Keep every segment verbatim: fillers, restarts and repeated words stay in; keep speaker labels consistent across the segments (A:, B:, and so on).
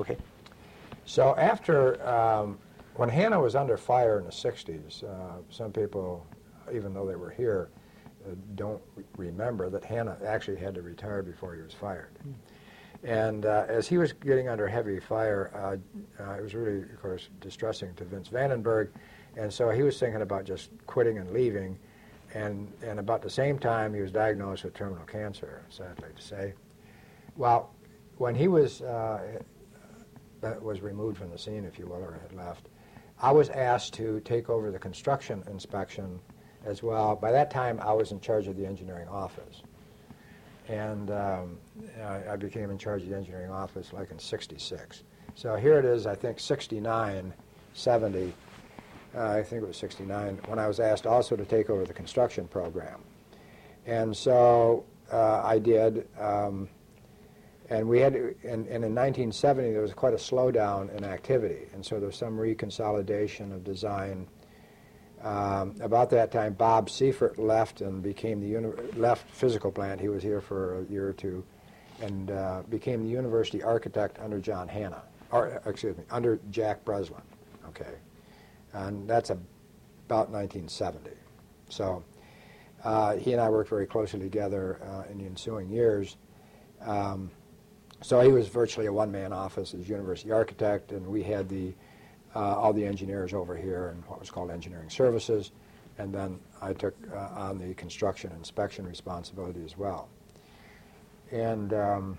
A: Okay.
B: So after, um, when Hanna was under fire in the sixties, uh, some people, even though they were here, uh, don't re remember that Hanna actually had to retire before he was fired. Mm. And uh, as he was getting under heavy fire, uh, uh, it was really, of course, distressing to Vince Vandenberg. And so he was thinking about just quitting and leaving. And, and about the same time, he was diagnosed with terminal cancer, sadly to say. Well, when he was, uh, was removed from the scene, if you will, or had left, I was asked to take over the construction inspection as well. By that time, I was in charge of the engineering office. And um, I, I became in charge of the engineering office like in sixty-six. So here it is, I think, sixty-nine, seventy, uh, I think it was sixty-nine, when I was asked also to take over the construction program. And so uh, I did, um, and we had, to, and, and in nineteen seventy there was quite a slowdown in activity, and so there was some reconsolidation of design. Um, about that time, Bob Seifert left and became the uni left physical plant. He was here for a year or two, and uh, became the university architect under John Hanna, or excuse me, under Jack Breslin. Okay, and that's a, about nineteen seventy. So uh, he and I worked very closely together uh, in the ensuing years. Um, so he was virtually a one-man office as university architect, and we had the Uh, all the engineers over here and what was called engineering services, and then I took uh, on the construction inspection responsibility as well. And um,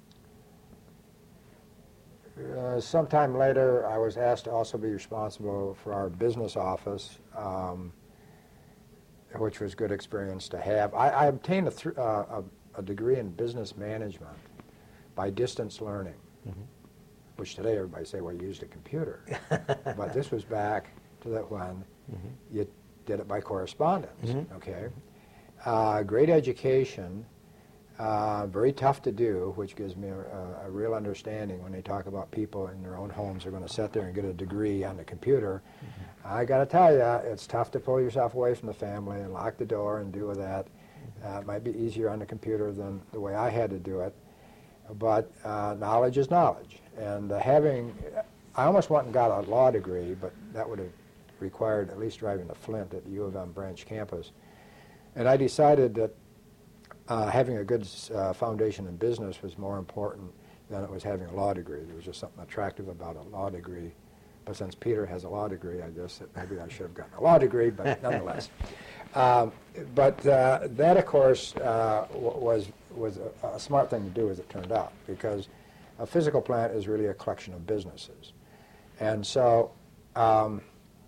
B: uh, sometime later I was asked to also be responsible for our business office, um, which was good experience to have. I, I obtained a, th uh, a, a degree in business management by distance learning. Mm-hmm. Which today everybody say, well, you used a computer. But this was back to that when mm-hmm. you did it by correspondence, mm-hmm. okay? Uh, great education, uh, very tough to do, which gives me a, a real understanding when they talk about people in their own homes who are going to sit there and get a degree on the computer. Mm-hmm. I got to tell you, it's tough to pull yourself away from the family and lock the door and do that. Uh, it might be easier on the computer than the way I had to do it. But uh, knowledge is knowledge. And uh, having, I almost went and got a law degree, but that would have required at least driving to Flint at the U of M branch campus. And I decided that uh, having a good uh, foundation in business was more important than it was having a law degree. There was just something attractive about a law degree. But since Peter has a law degree, I guess that maybe I should have gotten a law degree, but nonetheless. Um, but uh, that, of course, uh, was, was a, a smart thing to do, as it turned out, because a physical plant is really a collection of businesses. And so um,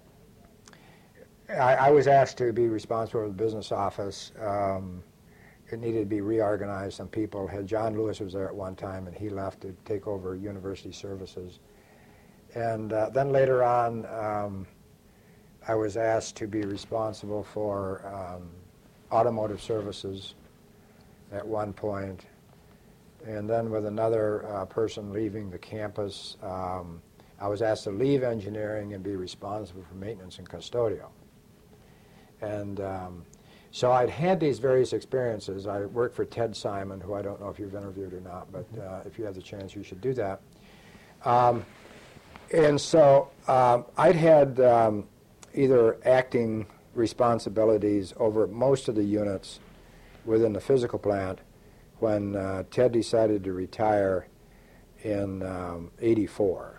B: I, I was asked to be responsible for the business office. Um, it needed to be reorganized. Some people had, John Lewis was there at one time, and he left to take over university services. And uh, then later on, um, I was asked to be responsible for um, automotive services at one point. And then with another uh, person leaving the campus, um, I was asked to leave engineering and be responsible for maintenance and custodial. And um, so I'd had these various experiences. I worked for Ted Simon, who I don't know if you've interviewed or not, but uh, if you have the chance, you should do that. Um, and so um, I'd had um, either acting responsibilities over most of the units within the physical plant when uh, Ted decided to retire in um, eighty-four.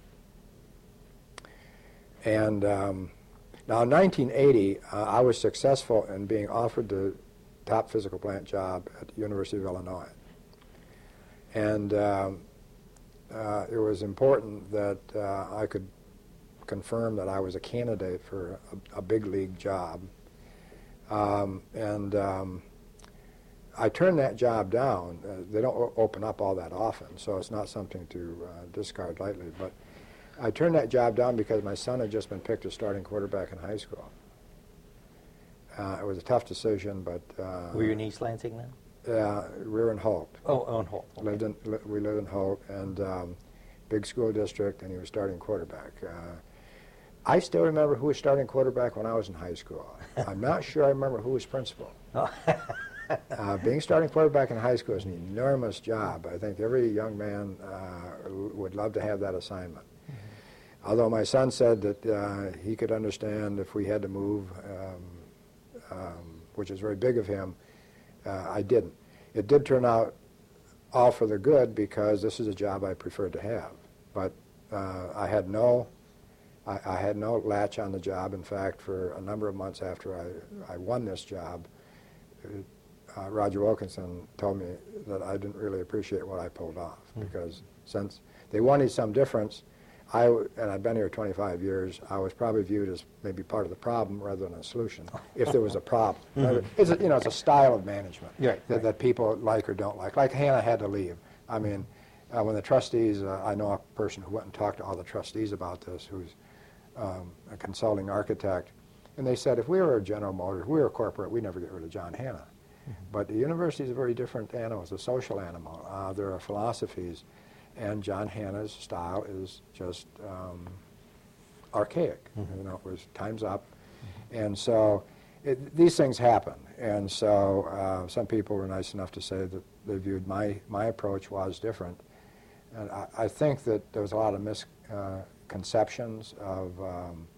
B: And um, now in nineteen eighty, uh, I was successful in being offered the top physical plant job at the University of Illinois. And um, uh, it was important that uh, I could confirm that I was a candidate for a, a big league job. Um, and um, I turned that job down. Uh, they don't o open up all that often, so it's not something to uh, discard lightly. But I turned that job down because my son had just been picked as starting quarterback in high school. Uh, it was a tough decision, but... Uh,
A: Were you in East Lansing then?
B: Yeah, we were in Holt.
A: Oh, oh in Holt. Okay.
B: Lived in, li we lived in Holt, and um, big school district, and he was starting quarterback. Uh, I still remember who was starting quarterback when I was in high school. I'm not sure I remember who was principal.
A: Oh.
B: uh, being starting quarterback in high school is an enormous job. I think every young man uh, would love to have that assignment. Mm-hmm. Although my son said that uh, he could understand if we had to move, um, um, which is very big of him, uh, I didn't. It did turn out all for the good because this is a job I preferred to have. But uh, I had no I, I had no latch on the job. In fact, for a number of months after I, I won this job, uh, Roger Wilkinson told me that I didn't really appreciate what I pulled off mm. because since they wanted some difference, I, and I've been here twenty-five years, I was probably viewed as maybe part of the problem rather than a solution, if there was a problem. Mm-hmm. It's a, you know, it's a style of management
A: right,
B: that,
A: right.
B: that people like or don't like. Like Hannah had to leave. I mean, uh, when the trustees, uh, I know a person who went and talked to all the trustees about this, who's um, a consulting architect, and they said, if we were a General Motors, if we were a corporate, we'd never get rid of John Hannah. Mm-hmm. But the university is a very different animal. It's a social animal. Uh, there are philosophies. And John Hannah's style is just um, archaic. Mm-hmm. You know, it was time's up. Mm-hmm. And so it, these things happen. And so uh, some people were nice enough to say that they viewed my, my approach was different. And I, I think that there was a lot of misconceptions uh, of um,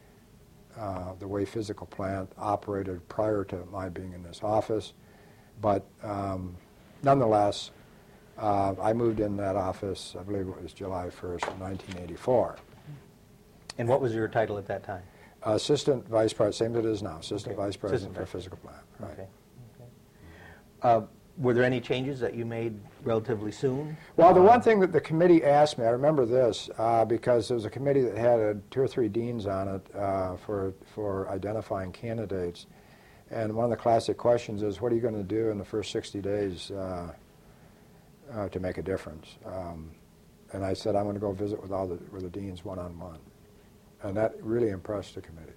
B: uh, the way physical plant operated prior to my being in this office. But um, nonetheless, Uh, I moved in that office, I believe it was July first of nineteen eighty-four.
A: And what was your title at that time?
B: Uh, Assistant Vice President, same as it is now, Assistant
A: Okay.
B: Vice President
A: Assistant
B: for
A: Vice
B: Physical Plant. Right.
A: Okay. Okay. Uh, were there any changes that you made relatively soon?
B: Well, the
A: uh,
B: one thing that the committee asked me, I remember this, uh, because there was a committee that had uh, two or three deans on it uh, for, for identifying candidates. And one of the classic questions is, what are you going to do in the first sixty days uh, Uh, to make a difference? Um, and I said, I'm going to go visit with all the, with the deans one-on-one. And that really impressed the committee.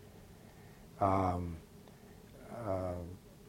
B: Um, uh,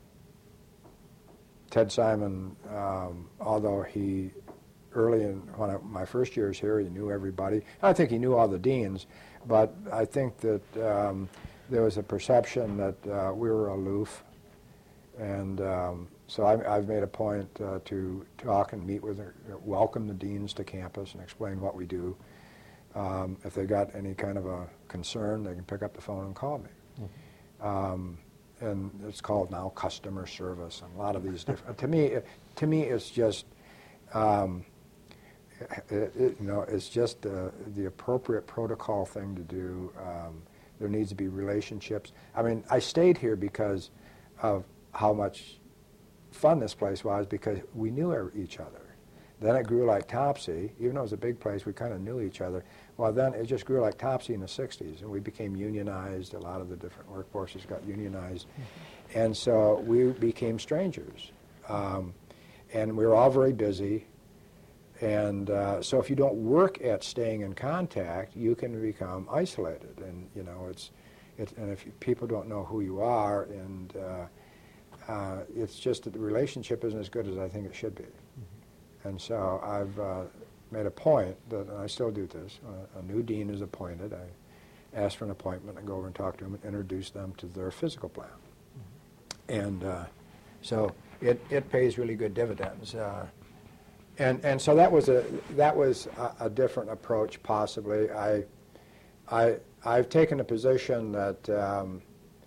B: Ted Simon, um, although he, early in when I, my first years here, he knew everybody. I think he knew all the deans, but I think that um, there was a perception that uh, we were aloof. And um, so I, I've made a point uh, to talk and meet with, uh, welcome the deans to campus and explain what we do. Um, if they got any kind of a concern, they can pick up the phone and call me. Mm-hmm. um, and it's called now customer service, and a lot of these different. to me, to me, it's just, um, it, it, you know, it's just uh, the appropriate protocol thing to do. Um, there needs to be relationships. I mean, I stayed here because of how much fun this place was, because we knew each other. Then it grew like Topsy. Even though it was a big place, we kind of knew each other. Well, then it just grew like Topsy in the sixties, and we became unionized. A lot of the different workforces got unionized. Mm-hmm. And so we became strangers. Um, and we were all very busy. And uh, so if you don't work at staying in contact, you can become isolated. And, you know, it's, it's and if you, people don't know who you are, and uh, Uh, it's just that the relationship isn't as good as I think it should be. Mm-hmm. And so I've uh, made a point that, and I still do this, uh, a new dean is appointed. I ask for an appointment and go over and talk to them and introduce them to their physical plan. Mm-hmm. And uh, so it, it pays really good dividends. Uh, and, and so that was a, that was a, a different approach possibly. I, I, I've taken a position that um,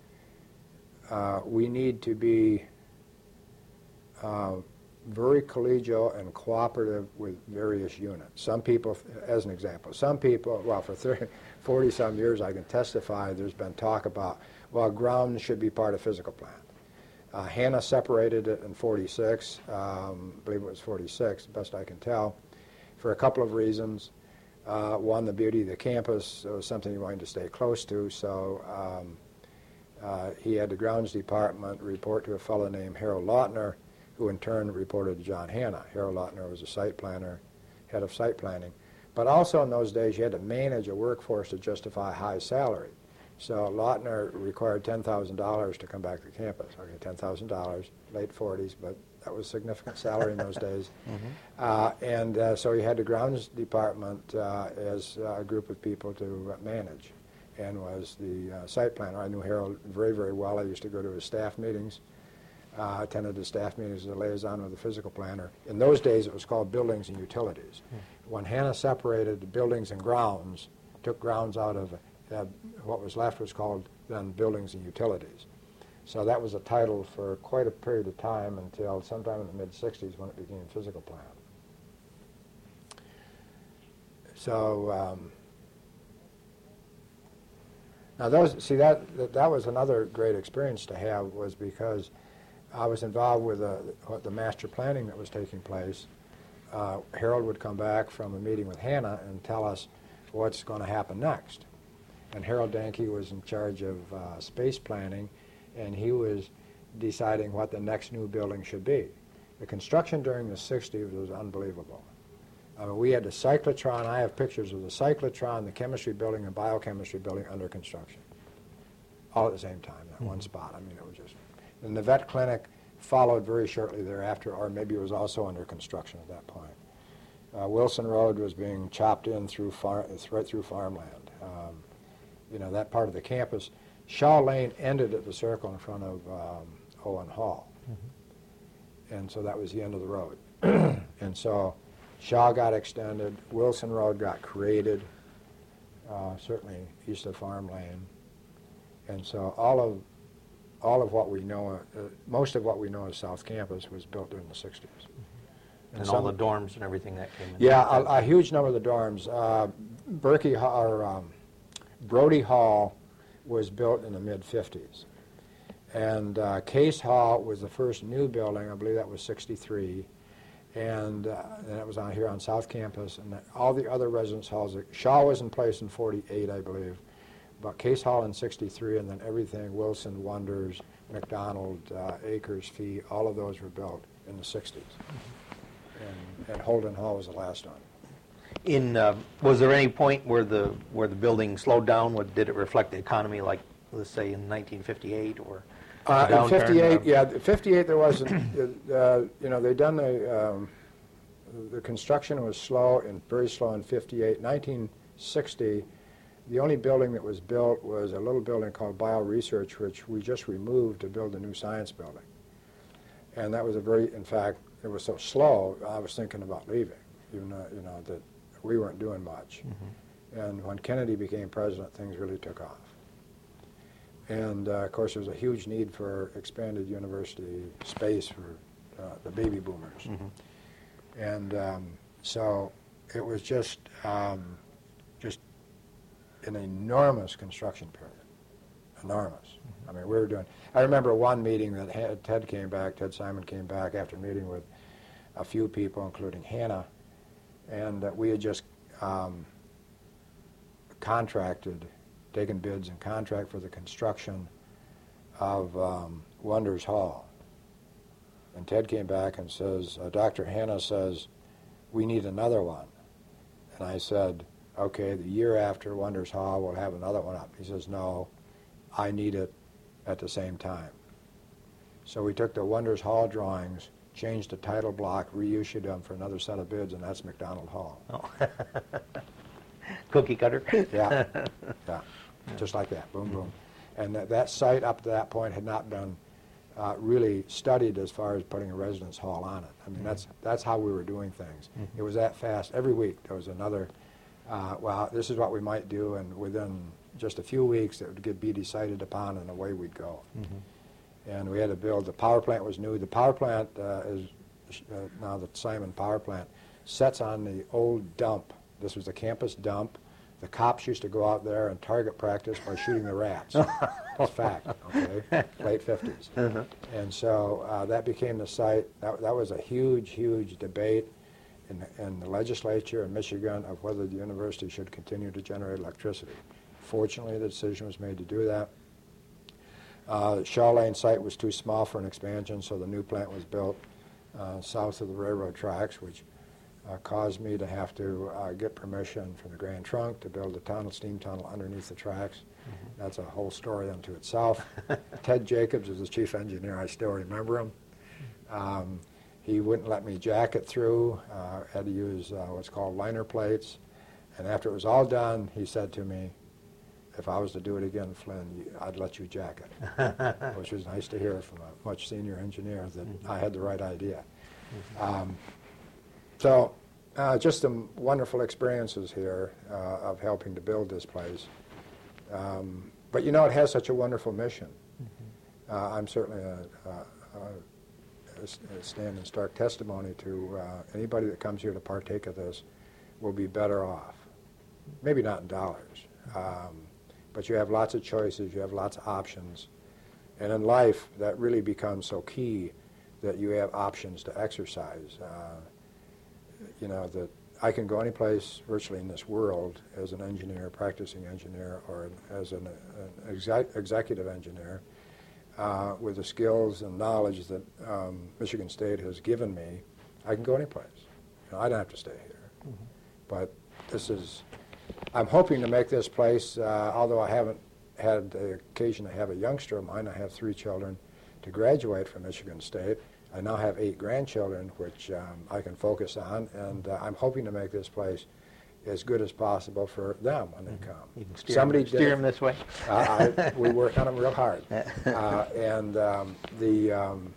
B: Uh, we need to be uh, very collegial and cooperative with various units. Some people, as an example, some people, well, for thirty, forty some years I can testify there's been talk about, well, ground should be part of physical plant. Uh, Hannah separated it in forty-six, um, I believe it was forty-six, best I can tell, for a couple of reasons. Uh, one, the beauty of the campus was something he wanted to stay close to, so um, Uh, he had the grounds department report to a fellow named Harold Lautner, who in turn reported to John Hannah. Harold Lautner was a site planner, head of site planning. But also in those days, you had to manage a workforce to justify a high salary. So Lautner required ten thousand dollars to come back to campus. Okay, ten thousand dollars, late forties, but that was significant salary in those days. Mm-hmm. uh, and uh, so he had the grounds department uh, as a group of people to uh, manage, and was the uh, site planner. I knew Harold very, very well. I used to go to his staff meetings. uh, attended the staff meetings as a liaison with the physical planner. In those days, it was called Buildings and Utilities. Hmm. When Hannah separated the buildings and grounds, took grounds out of uh, what was left was called then Buildings and Utilities. So that was a title for quite a period of time until sometime in the mid sixties when it became physical plan. So um, now those, see that, that that was another great experience to have, was because I was involved with uh, the master planning that was taking place. Uh, Harold would come back from a meeting with Hannah and tell us what's going to happen next. And Harold Danke was in charge of uh, space planning, and he was deciding what the next new building should be. The construction during the sixties was unbelievable. I mean, we had the cyclotron. I have pictures of the cyclotron, the chemistry building, and biochemistry building under construction, all at the same time, that mm-hmm. one spot. I mean, it was just... And the vet clinic followed very shortly thereafter, or maybe it was also under construction at that point. Uh, Wilson Road was being chopped in through far, right through farmland. Um, you know, that part of the campus. Shaw Lane ended at the circle in front of um, Owen Hall. Mm-hmm. And so that was the end of the road. And so Shaw got extended, Wilson Road got created, uh, certainly east of Farm Lane. And so all of all of what we know, uh, most of what we know as South Campus was built during the sixties.
A: And, and all the dorms and everything that came in.
B: Yeah, a, a huge number of the dorms. Uh, Berkey, or um, Brody Hall was built in the mid fifties. And uh, Case Hall was the first new building, I believe that was sixty-three. And, uh, and it was on here on South Campus. And all the other residence halls, Shaw was in place in forty-eight, I believe. But Case Hall in sixty-three, and then everything, Wilson, Wonders, McDonald, uh, Acres, Fee, all of those were built in the sixties. And, and Holden Hall was the last one.
A: In uh, was there any point where the where the building slowed down? What, did it reflect the economy, like let's say in nineteen fifty-eight or?
B: Uh, in fifty-eight, yeah, fifty-eight there wasn't. uh, you know, they done the um, the construction was slow and very slow in fifty-eight. nineteen sixty, the only building that was built was a little building called Bio-Research, which we just removed to build a new science building. And that was a very, in fact, it was so slow, I was thinking about leaving, even though, you know, that we weren't doing much. Mm-hmm. And when Kennedy became president, things really took off. And, uh, of course, there was a huge need for expanded university space for uh, the baby boomers. Mm-hmm. And um, so it was just, um, just an enormous construction period, enormous. Mm-hmm. I mean, we were doing, I remember one meeting that had, Ted came back, Ted Simon came back after meeting with a few people, including Hannah, and uh, we had just um, contracted, taken bids and contract for the construction of um, Wonders Hall. And Ted came back and says, uh, Doctor Hannah says, we need another one. And I said, okay, the year after Wonders Hall, we'll have another one up. He says, no, I need it at the same time. So we took the Wonders Hall drawings, changed the title block, reissued them for another set of bids, and that's McDonald Hall.
A: Oh. Cookie cutter?
B: Yeah, yeah, just like that, boom, boom. And that, that site up to that point had not been uh, really studied as far as putting a residence hall on it. I mean, mm-hmm. that's that's how we were doing things. Mm-hmm. It was that fast. Every week there was another, uh, well, this is what we might do, and within just a few weeks it would get, be decided upon, and away we'd go. Mm-hmm. And we had to build, the power plant was new. The power plant uh, is uh, now the Simon power plant, sets on the old dump. This was the campus dump. The cops used to go out there and target practice by shooting the rats. That's fact, okay? Late fifties. Uh-huh. And so uh, that became the site. That, that was a huge, huge debate in the, in the legislature in Michigan of whether the university should continue to generate electricity. Fortunately, the decision was made to do that. Uh, Shaw Lane site was too small for an expansion, so the new plant was built uh, south of the railroad tracks, which Uh, caused me to have to uh, get permission from the Grand Trunk to build a tunnel, steam tunnel underneath the tracks. Mm-hmm. That's a whole story unto itself. Ted Jacobs was the chief engineer. I still remember him. Um, he wouldn't let me jack it through. Uh, had to use uh, what's called liner plates. And after it was all done, he said to me, if I was to do it again, Flynn, you, I'd let you jack it, which was nice to hear from a much senior engineer that mm-hmm. I had the right idea. Mm-hmm. um, so uh, just some wonderful experiences here uh, of helping to build this place. Um, but you know, it has such a wonderful mission. Mm-hmm. uh, I'm certainly a, a, a, a stand in stark testimony to uh, anybody that comes here to partake of this will be better off. Maybe not in dollars, um, but you have lots of choices, you have lots of options. And in life, that really becomes so key that you have options to exercise. Uh, you know, that I can go any place virtually in this world as an engineer, practicing engineer, or as an, an exec executive engineer uh, with the skills and knowledge that um, Michigan State has given me. I can go any place. You know, I don't have to stay here. Mm-hmm. But this is, I'm hoping to make this place, uh, although I haven't had the occasion to have a youngster of mine, I have three children to graduate from Michigan State. I now have eight grandchildren, which um, I can focus on, and uh, I'm hoping to make this place as good as possible for them when they come.
A: You can steer,
B: Somebody
A: them, steer
B: did,
A: them this way?
B: uh, I, we work on them real hard. Uh, and um, the, um,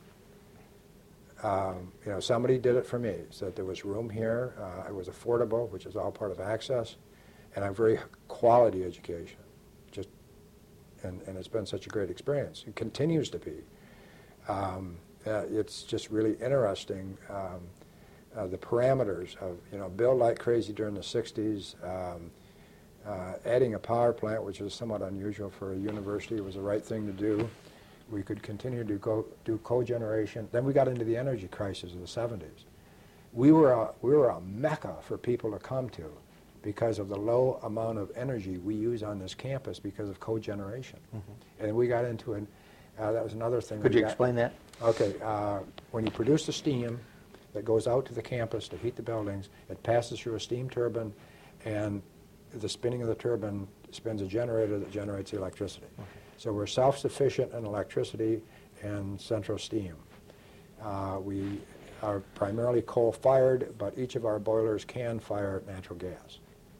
B: um, you know, somebody did it for me, so that there was room here, uh, it was affordable, which is all part of access, and a very quality education. Just, and, and it's been such a great experience. It continues to be. Um, Uh, it's just really interesting, um, uh, the parameters of, you know, build like crazy during the sixties, um, uh, adding a power plant, which is somewhat unusual for a university, was the right thing to do. We could continue to go do cogeneration. Then we got into the energy crisis of the seventies. We were a, we were a mecca for people to come to because of the low amount of energy we use on this campus because of cogeneration. Mm-hmm. And we got into an Uh, that was another thing.
A: Could you
B: got.
A: explain that?
B: Okay. Uh, when you produce the steam that goes out to the campus to heat the buildings, it passes through a steam turbine, and the spinning of the turbine spins a generator that generates the electricity. Okay. So we're self-sufficient in electricity and central steam. Uh, we are primarily coal-fired, but each of our boilers can fire natural gas.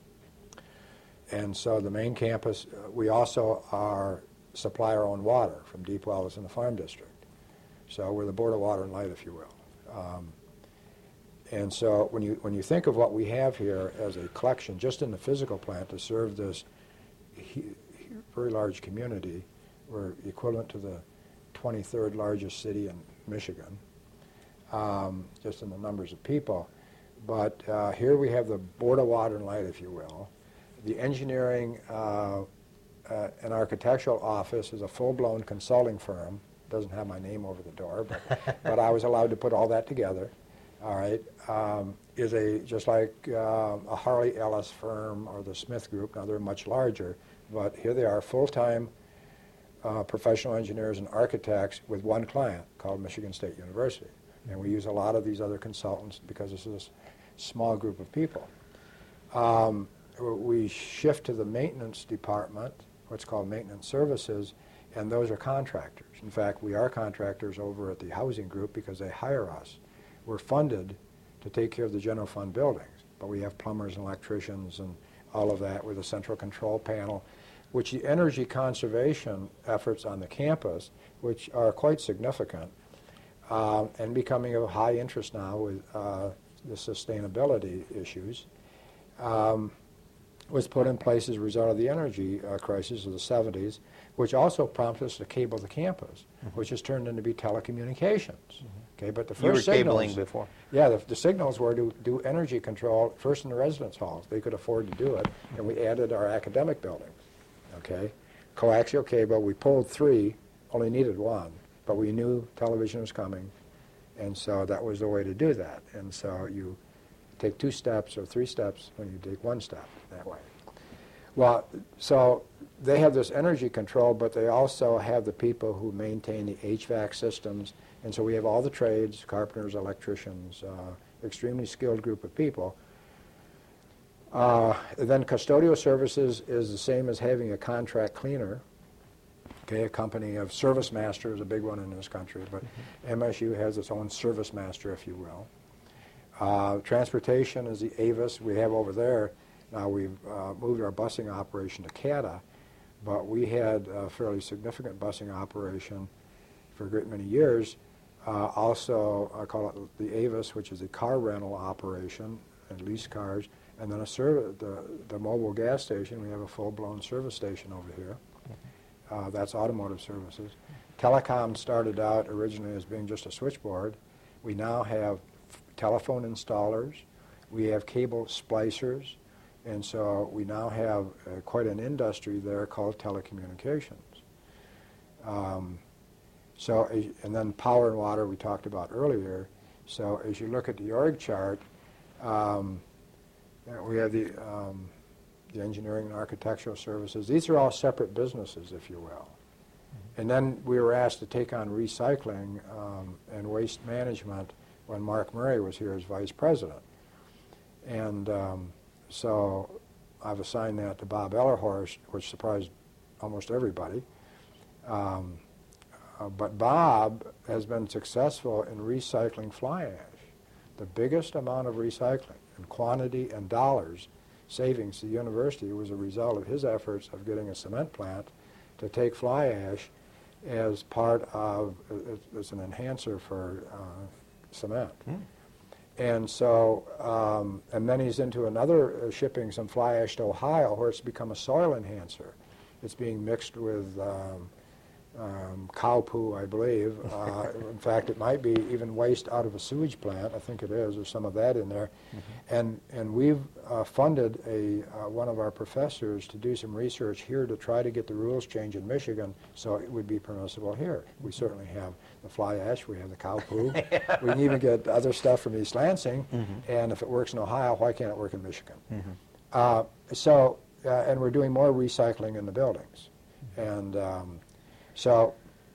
B: And so the main campus, uh, we also are supply our own water from deep wells in the farm district. So we're the Board of Water and Light, if you will. Um, and so when you when you think of what we have here as a collection, just in the physical plant to serve this he, he, very large community, we're equivalent to the twenty-third largest city in Michigan, um, just in the numbers of people. But uh, here we have the Board of Water and Light, if you will. The engineering uh, Uh, an architectural office is a full-blown consulting firm. Doesn't have my name over the door, but, but I was allowed to put all that together. All right, um, is a just like um, a Harley Ellis firm or the Smith Group. Now they're much larger, but here they are, full-time uh, professional engineers and architects with one client called Michigan State University. And we use a lot of these other consultants because this is a small group of people. Um, we shift to the maintenance department, what's called maintenance services, and those are contractors. In fact, we are contractors over at the housing group because they hire us. We're funded to take care of the general fund buildings, but we have plumbers and electricians and all of that with a central control panel, which the energy conservation efforts on the campus, which are quite significant, uh, and becoming of high interest now with uh, the sustainability issues, um, was put in place as a result of the energy uh, crisis of the seventies, which also prompted us to cable the campus, mm-hmm. which has turned into be telecommunications. Mm-hmm. Okay, but the first
A: you were
B: signals,
A: cabling before.
B: Yeah, the, the signals were to do energy control first in the residence halls. They could afford to do it, mm-hmm. and we added our academic buildings. Okay, coaxial cable. We pulled three, only needed one, but we knew television was coming, and so that was the way to do that. And so you take two steps or three steps when you take one step that way. Well, so they have this energy control, but they also have the people who maintain the H V A C systems, and so we have all the trades, carpenters, electricians, uh, extremely skilled group of people. Uh, then custodial services is the same as having a contract cleaner. Okay, a company of Service Master is a big one in this country, but mm-hmm. M S U has its own Service Master, if you will. Uh, transportation is the Avis we have over there. Now we've uh, moved our busing operation to CATA, but we had a fairly significant busing operation for a great many years. Uh, also, I call it the Avis, which is a car rental operation and lease cars, and then a serv- the, the mobile gas station. We have a full-blown service station over here. Uh, that's automotive services. Telecom started out originally as being just a switchboard. We now have telephone installers. We have cable splicers. And so we now have uh, quite an industry there called telecommunications. Um, so, as, and then power and water we talked about earlier. So as you look at the org chart, um, we have the, um, the engineering and architectural services. These are all separate businesses, if you will. Mm-hmm. And then we were asked to take on recycling um, and waste management when Mark Murray was here as vice president. And um, so I've assigned that to Bob Ellerhorst, which surprised almost everybody. Um, uh, but Bob has been successful in recycling fly ash. The biggest amount of recycling in quantity and dollars savings to the university was a result of his efforts of getting a cement plant to take fly ash as part of, as an enhancer for uh, cement. Mm. And so, um, and then he's into another uh, shipping some fly ash to Ohio where it's become a soil enhancer. It's being mixed with um, um, cow poo, I believe. Uh, in fact, it might be even waste out of a sewage plant. I think it is. There's some of that in there. Mm-hmm. And and we've uh, funded a uh, one of our professors to do some research here to try to get the rules changed in Michigan so it would be permissible here. We certainly have the fly ash. We have the cow poo. We can even get other stuff from East Lansing. Mm-hmm. And if it works in Ohio, why can't it work in Michigan? Mm-hmm. uh, so, uh, and we're doing more recycling in the buildings. Mm-hmm. And um, So,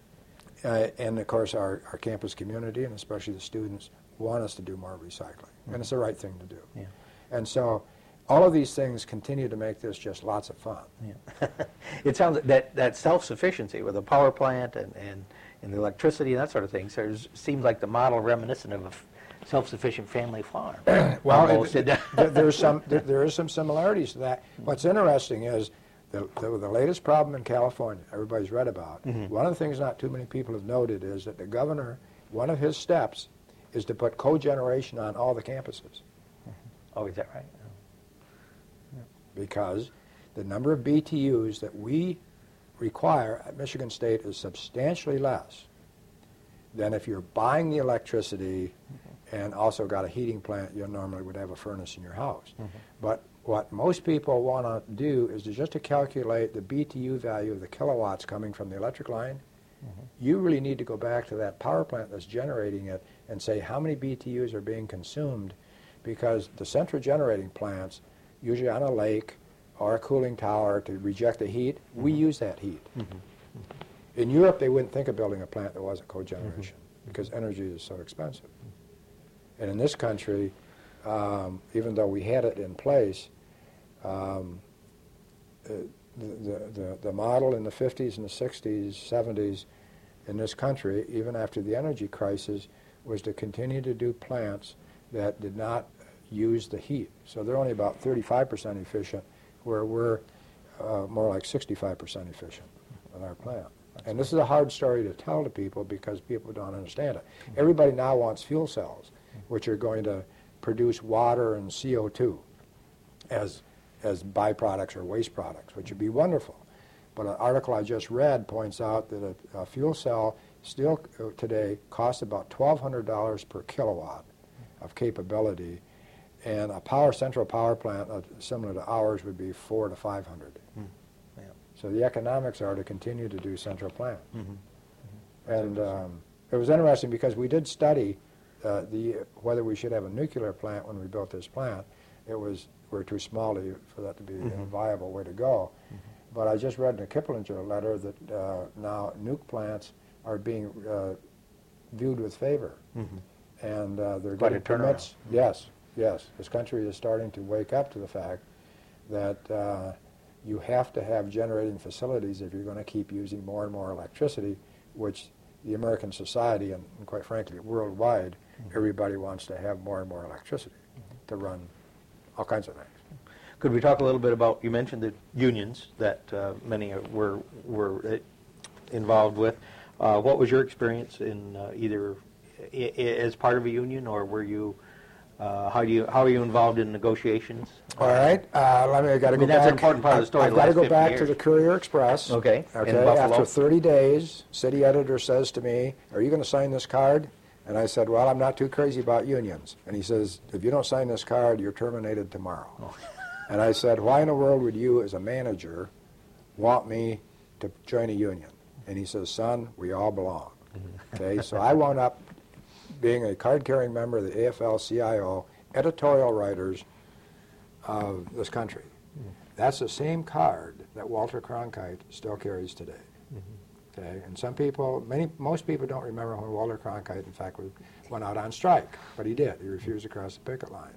B: uh, and of course our, our campus community, and especially the students, want us to do more recycling. Mm-hmm. And it's the right thing to do. Yeah. And so all of these things continue to make this just lots of fun.
A: Yeah. It sounds like that, that self-sufficiency with the power plant and, and, and the electricity and that sort of thing so it seems like the model reminiscent of a f- self-sufficient family farm.
B: Well, it, it, there, there's some, there, there is some similarities to that. What's interesting is The, the, the latest problem in California, everybody's read about, mm-hmm. one of the things not too many people have noted is that the governor, one of his steps is to put cogeneration on all the campuses.
A: Mm-hmm. Oh, is that right? Oh.
B: Yeah. Because the number of B T Us that we require at Michigan State is substantially less than if you're buying the electricity mm-hmm. and also got a heating plant. You normally would have a furnace in your house. Mm-hmm. But what most people want to do is to just to calculate the B T U value of the kilowatts coming from the electric line. Mm-hmm. You really need to go back to that power plant that's generating it and say how many B T Us are being consumed, because the central generating plants, usually on a lake or a cooling tower to reject the heat, mm-hmm. we use that heat. Mm-hmm. Mm-hmm. In Europe, they wouldn't think of building a plant that wasn't cogeneration mm-hmm. because energy is so expensive. Mm-hmm. And in this country, Um, even though we had it in place, um, uh, the, the, the model in the fifties and the sixties, seventies in this country, even after the energy crisis, was to continue to do plants that did not use the heat. So they're only about thirty-five percent efficient, where we're uh, more like sixty-five percent efficient in our plant. And this is a hard story to tell to people because people don't understand it. Everybody now wants fuel cells, which are going to produce water and C O two as as byproducts or waste products, which would be wonderful. But an article I just read points out that a, a fuel cell still uh, today costs about twelve hundred dollars per kilowatt of capability, and a power central power plant uh, similar to ours would be four to five hundred. Mm. Yeah. So the economics are to continue to do central plant. Mm-hmm. Mm-hmm. And um, it was interesting because we did study Uh, the whether we should have a nuclear plant when we built this plant. It was we're too small to, for that to be mm-hmm. a viable way to go. Mm-hmm. But I just read in a Kiplinger letter that uh, now nuke plants are being uh, viewed with favor, mm-hmm. and uh, they're
A: Quite
B: getting permits. Mm-hmm. Yes, yes. This country is starting to wake up to the fact that uh, you have to have generating facilities if you're going to keep using more and more electricity, which the American society and, and quite frankly worldwide, mm-hmm. everybody wants to have more and more electricity mm-hmm. to run all kinds of things.
A: Could we talk a little bit about, you mentioned the unions that uh, many are- were, were uh, involved with. Uh, What was your experience in uh, either i- i- as part of a union, or were you, uh, how do you, how are you involved in negotiations?
B: All right, uh, let me, I gotta
A: I
B: go
A: mean,
B: back.
A: that's an important part of the story,
B: I've
A: the
B: gotta
A: last
B: go
A: fifty
B: back to
A: years.
B: the Courier Express.
A: Okay, in
B: Okay,
A: Buffalo.
B: after thirty days, city editor says to me, "Are you gonna sign this card?" And I said, "Well, I'm not too crazy about unions." And he says, "If you don't sign this card, you're terminated tomorrow."
A: Oh.
B: And I said, "Why in the world would you, as a manager, want me to join a union?" And he says, "Son, we all belong." Okay, so I wound up being a card-carrying member of the A F L C I O, editorial writers of this country. That's the same card that Walter Cronkite still carries today. Okay, and some people, many, most people don't remember when Walter Cronkite, in fact, was, went out on strike, but he did. He refused to cross the picket line.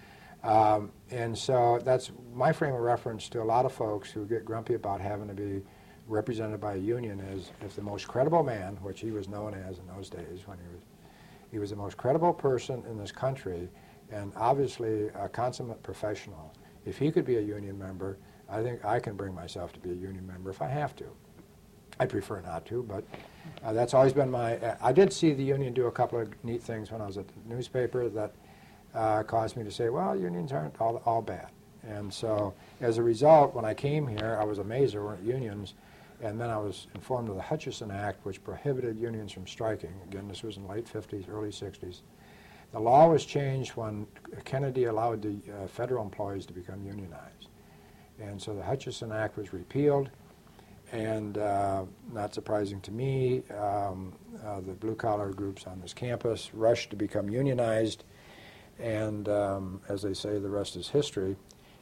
B: Um, and so that's my frame of reference to a lot of folks who get grumpy about having to be represented by a union is if the most credible man, which he was known as in those days when he was, he was the most credible person in this country and obviously a consummate professional. If he could be a union member, I think I can bring myself to be a union member if I have to. I prefer not to, but uh, that's always been my, uh, I did see the union do a couple of neat things when I was at the newspaper that uh, caused me to say, well, unions aren't all, all bad. And so as a result, when I came here, I was amazed there weren't unions. And then I was informed of the Hutchison Act, which prohibited unions from striking. Again, this was in the late fifties, early sixties. The law was changed when Kennedy allowed the uh, federal employees to become unionized. And so the Hutchison Act was repealed. And uh, not surprising to me, um, uh, the blue-collar groups on this campus rushed to become unionized. And um, as they say, the rest is history.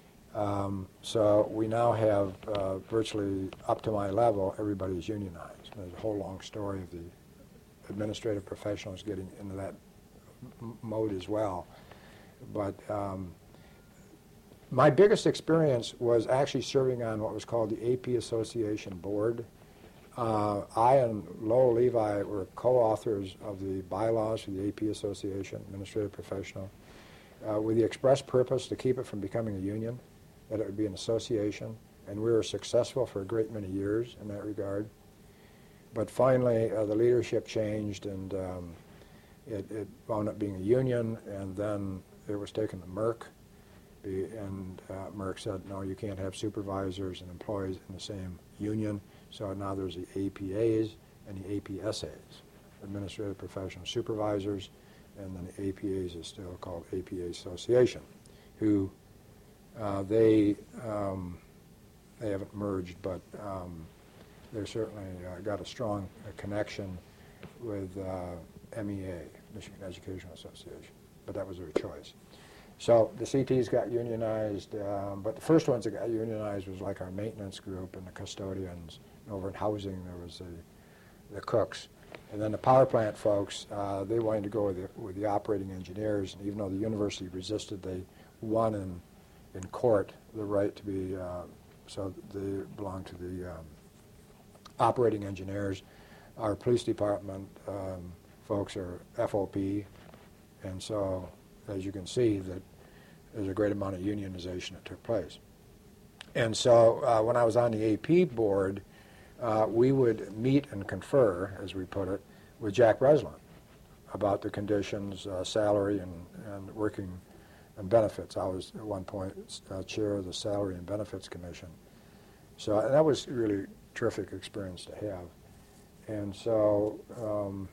B: Um, so we now have uh, virtually up to my level, everybody's unionized. There's a whole long story of the administrative professionals getting into that m mode as well. But um, my biggest experience was actually serving on what was called the A P Association Board. Uh, I and Lowell Levi were co-authors of the bylaws for the A P Association, Administrative Professional, uh, with the express purpose to keep it from becoming a union, that it would be an association, and we were successful for a great many years in that regard. But finally, uh, the leadership changed, and um, it, it wound up being a union, and then it was taken to Merck, be, and uh, Merck said, no, you can't have supervisors and employees in the same union, so now there's the A P As and the A P S As, Administrative Professional Supervisors, and then the A P As is still called A P A Association, who Uh, they um, they haven't merged, but um, they're certainly uh, got a strong uh, connection with uh, M E A, Michigan Educational Association, but that was their choice. So the C Ts got unionized, um, but the first ones that got unionized was like our maintenance group and the custodians. And over in housing, there was the, the cooks. And then the power plant folks, uh, they wanted to go with the, with the operating engineers, and even though the university resisted, they won in in court the right to be, uh, so they belong to the um, operating engineers. Our police department um, folks are F O P, and so as you can see that there's a great amount of unionization that took place. And so uh, when I was on the A P board, uh, we would meet and confer, as we put it, with Jack Breslin about the conditions, uh, salary, and, and working and benefits. I was at one point uh, chair of the Salary and Benefits Commission. So and that was really terrific experience to have. And so um,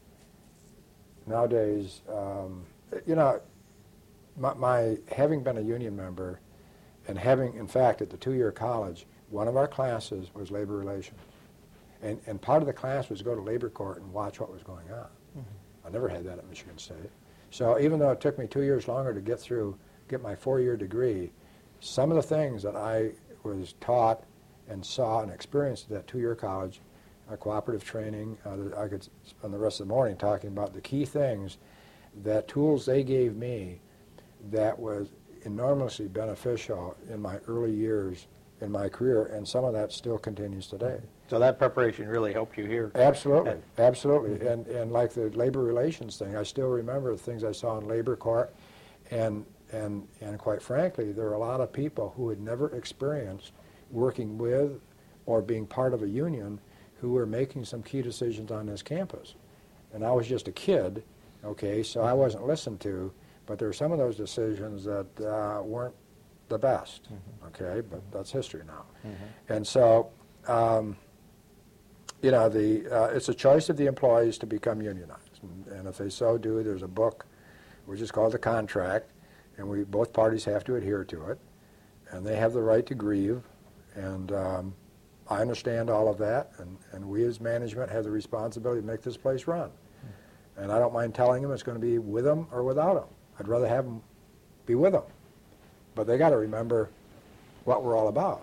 B: nowadays, um, you know, my, my having been a union member and having, in fact, at the two-year college, one of our classes was labor relations. And, and part of the class was to go to labor court and watch what was going on. Mm-hmm. I never had that at Michigan State. So even though it took me two years longer to get through, get my four-year degree, some of the things that I was taught and saw and experienced at that two-year college, uh, cooperative training, uh, I could spend the rest of the morning talking about the key things, that tools they gave me that was enormously beneficial in my early years in my career, and some of that still continues today.
A: So that preparation really helped you here.
B: Absolutely, absolutely. And, and like the labor relations thing, I still remember the things I saw in labor court, and And, and quite frankly, there are a lot of people who had never experienced working with or being part of a union who were making some key decisions on this campus. And I was just a kid, okay, so I wasn't listened to, but there were some of those decisions that uh, weren't the best, mm-hmm. okay, but that's history now. Mm-hmm. And so, um, you know, the, uh, it's a choice of the employees to become unionized. And, and if they so do, there's a book which is called the contract, and we both parties have to adhere to it, and they have the right to grieve, and um, I understand all of that, and, and we as management have the responsibility to make this place run. Mm-hmm. And I don't mind telling them it's going to be with them or without them. I'd rather have them be with them. But they got to remember what we're all about.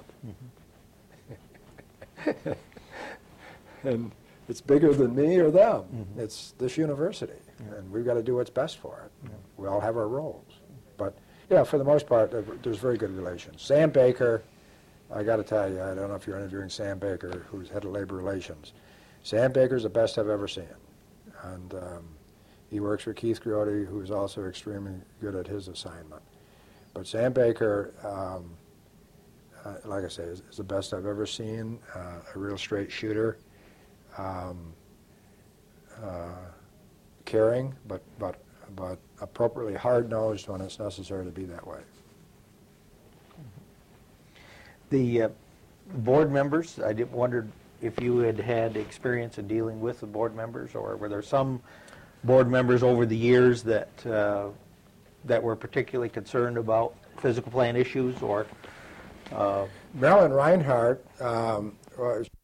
B: Mm-hmm. And it's bigger than me or them. Mm-hmm. It's this university, yeah. And we've got to do what's best for it. Yeah. We all have our roles. But, yeah, for the most part, there's very good relations. Sam Baker, I got to tell you, I don't know if you're interviewing Sam Baker, who's head of labor relations. Sam Baker's the best I've ever seen. And um, he works for Keith Grote, who's also extremely good at his assignment. But Sam Baker, um, uh, like I say, is, is the best I've ever seen, uh, a real straight shooter. Um, uh, caring, but, but, but appropriately hard-nosed when it's necessary to be that way.
A: The uh, board members, I did wondered if you had had experience in dealing with the board members, or were there some board members over the years that uh, that were particularly concerned about physical plant issues, or? Uh,
B: Marilyn Reinhardt um, was